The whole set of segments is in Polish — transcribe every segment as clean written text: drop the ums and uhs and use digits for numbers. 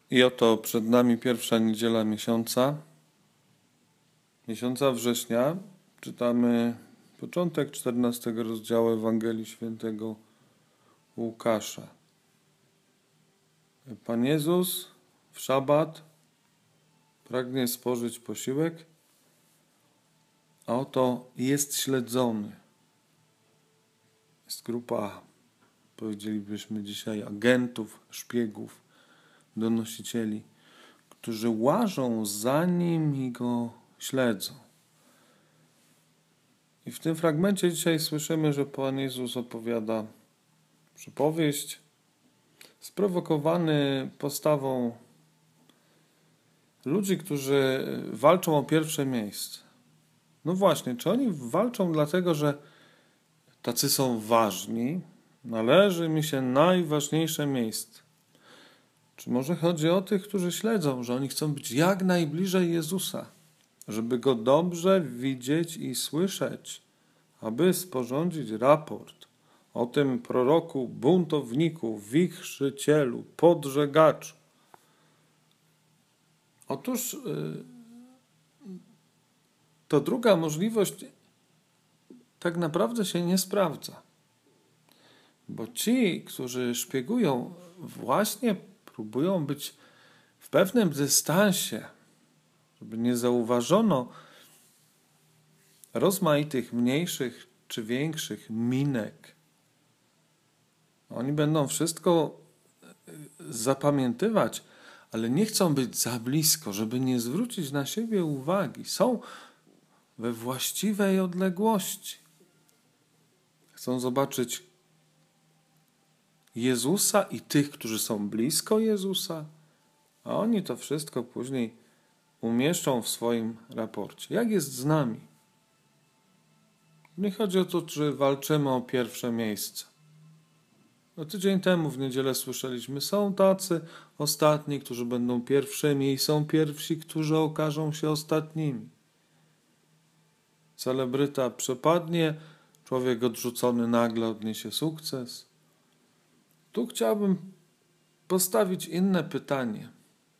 I oto przed nami pierwsza niedziela miesiąca września. Czytamy początek 14 rozdziału Ewangelii Świętego Łukasza. Pan Jezus w szabat pragnie spożyć posiłek, a oto jest śledzony. Jest grupa, powiedzielibyśmy dzisiaj, agentów, szpiegów, donosicieli, którzy łażą za nim i go śledzą. I w tym fragmencie dzisiaj słyszymy, że Pan Jezus opowiada przypowieść sprowokowany postawą ludzi, którzy walczą o pierwsze miejsce. No właśnie, czy oni walczą dlatego, że tacy są ważni, należy mi się najważniejsze miejsce? Czy może chodzi o tych, którzy śledzą, że oni chcą być jak najbliżej Jezusa, żeby Go dobrze widzieć i słyszeć, aby sporządzić raport o tym proroku, buntowniku, wichrzycielu, podżegaczu? Otóż to druga możliwość tak naprawdę się nie sprawdza. Bo ci, którzy szpiegują, właśnie próbują być w pewnym dystansie, żeby nie zauważono rozmaitych mniejszych czy większych minek. Oni będą wszystko zapamiętywać, ale nie chcą być za blisko, żeby nie zwrócić na siebie uwagi. Są we właściwej odległości. Chcą zobaczyć Jezusa i tych, którzy są blisko Jezusa, a oni to wszystko później umieszczą w swoim raporcie. Jak jest z nami? Nie chodzi o to, czy walczymy o pierwsze miejsce. Tydzień temu w niedzielę słyszeliśmy, są tacy ostatni, którzy będą pierwszymi i są pierwsi, którzy okażą się ostatnimi. Celebryta przepadnie, człowiek odrzucony nagle odniesie sukces. Tu chciałbym postawić inne pytanie.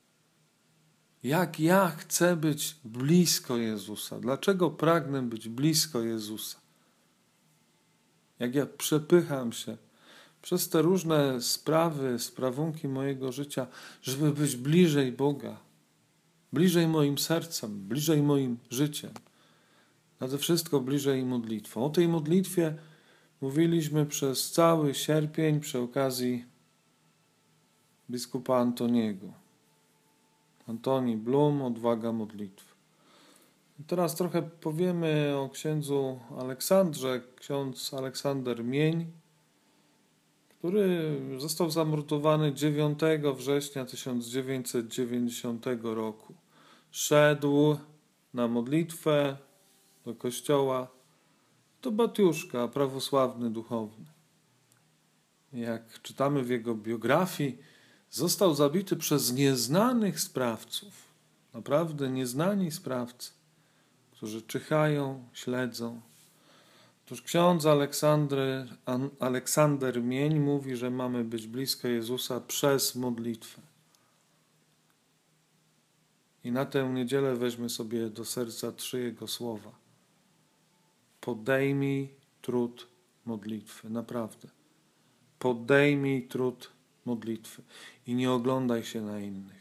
Jak ja chcę być blisko Jezusa? Dlaczego pragnę być blisko Jezusa? Jak ja przepycham się przez te różne sprawy, sprawunki mojego życia, żeby być bliżej Boga, bliżej moim sercem, bliżej moim życiem, nade wszystko bliżej modlitwą. O tej modlitwie mówiliśmy przez cały sierpień przy okazji biskupa Antoniego. Antoni Blum, Odwaga modlitwy. I teraz trochę powiemy o księdzu Aleksandrze. Ksiądz Aleksander Mień, który został zamordowany 9 września 1990 roku. Szedł na modlitwę do kościoła. To Batiuszka, prawosławny duchowny. Jak czytamy w jego biografii, został zabity przez nieznanych sprawców. Naprawdę nieznani sprawcy, którzy czyhają, śledzą. Otóż ksiądz Aleksander Mień mówi, że mamy być blisko Jezusa przez modlitwę. I na tę niedzielę weźmy sobie do serca 3 jego słowa. Podejmij trud modlitwy, naprawdę. Podejmij trud modlitwy i nie oglądaj się na innych.